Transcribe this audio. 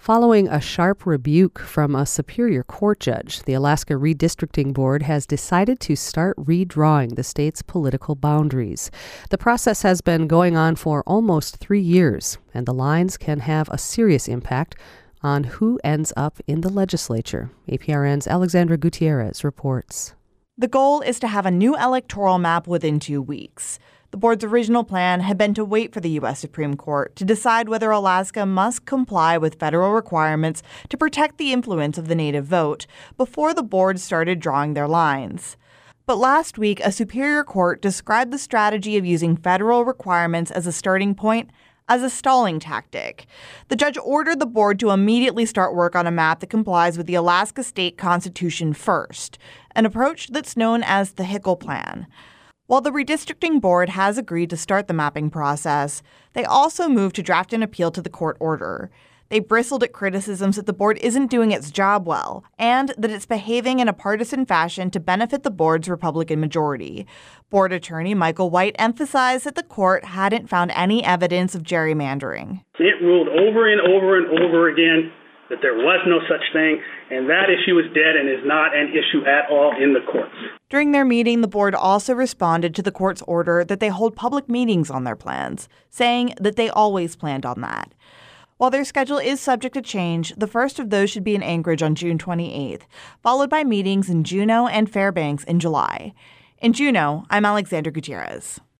Following a sharp rebuke from a Superior Court judge, the Alaska Redistricting Board has decided to start redrawing the state's political boundaries. The process has been going on for almost 3 years, and the lines can have a serious impact on who ends up in the legislature. APRN's Alexandra Gutierrez reports. The goal is to have a new electoral map within 2 weeks. The board's original plan had been to wait for the U.S. Supreme Court to decide whether Alaska must comply with federal requirements to protect the influence of the native vote before the board started drawing their lines. But last week, a Superior Court described the strategy of using federal requirements as a starting point as a stalling tactic. The judge ordered the board to immediately start work on a map that complies with the Alaska State Constitution first, an approach that's known as the Hickel Plan. While the redistricting board has agreed to start the mapping process, they also moved to draft an appeal to the court order. They bristled at criticisms that the board isn't doing its job well and that it's behaving in a partisan fashion to benefit the board's Republican majority. Board attorney Michael White emphasized that the court hadn't found any evidence of gerrymandering. It ruled over and over and over again that there was no such thing, and that issue is dead and is not an issue at all in the courts. During their meeting, the board also responded to the court's order that they hold public meetings on their plans, saying that they always planned on that. While their schedule is subject to change, the first of those should be in Anchorage on June 28th, followed by meetings in Juneau and Fairbanks in July. In Juneau, I'm Alexandra Gutierrez.